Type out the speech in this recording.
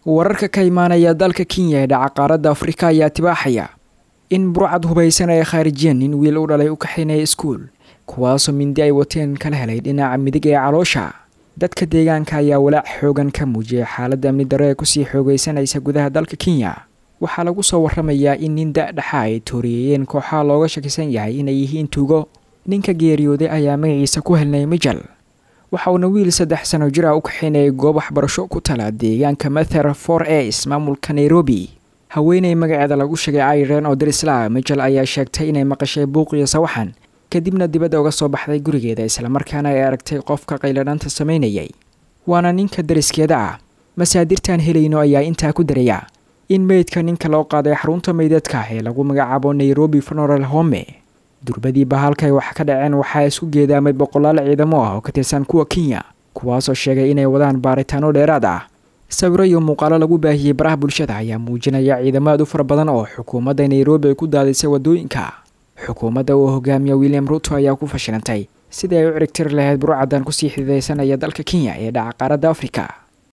wararka ka imaanaya dalka Kenya ee dhaca qaaradda Afrika ayaa tibaaxaya in burcad hubaysan ay khaarijeen in wiil u dhalay u kaxeynay iskuul kuwaasoo mindi ay wateen kala helay dhinaca midig ee caloosha. dadka deegaanka ayaa walaac xoogan ka muujiyay xaaladda amni darro ee ku sii xoogaysanaysa gudaha dalka Kenya. waxaa lagu soo warramayaa in nin dhaxa ay tooriyeen kooxaha looga shakisan yahay inay yihiin tuugo. ninka geeriyooday ayaa magaciisa ku helnay Mijal. waxa uu wiil 3 sano jir ah u kaxeynay goob waxbarasho ku tala deegaanka Mathar 4A ismaamulka Nairobi. haweeney magaceeda lagu sheegay Irene Odrisla Mijal ayaa sheegtay inay maqashay buuq iyo sawaxan kadibna dibadda uga soo baxday gurigeeda isla markaana ay aragtay qofka qayladanta sameynayay. waana ninka dariskeeda ah. masaadirtan helayno ayaa intaa ku daraya in meydka ninka loo qaaday xarunta meydadka ee lagu magacaabo Nairobi Funeral Home. durbadii bahalkay wax ka dhaceen waxaa isku geedaamay boqolaal ciidamo ah oo ka tirsan kuwa Kenya kuwaasoo sheegay inay wadaan baaritaano dheeraad ah. sawiro iyo muuqaalo lagu baahiyay baraha bulshada ayaa muujinaya ciidamada fara badan oo xukuumadda Nairobi ku daadisay wadooyinka. xukuumadda uu hogaamiyo William Ruto ayaa ku fashilantay sidii ay u ciribtiri lahayd burcadan ku sii xididaysanaya dalka Kenya ee dhaca qaaradda Afrika.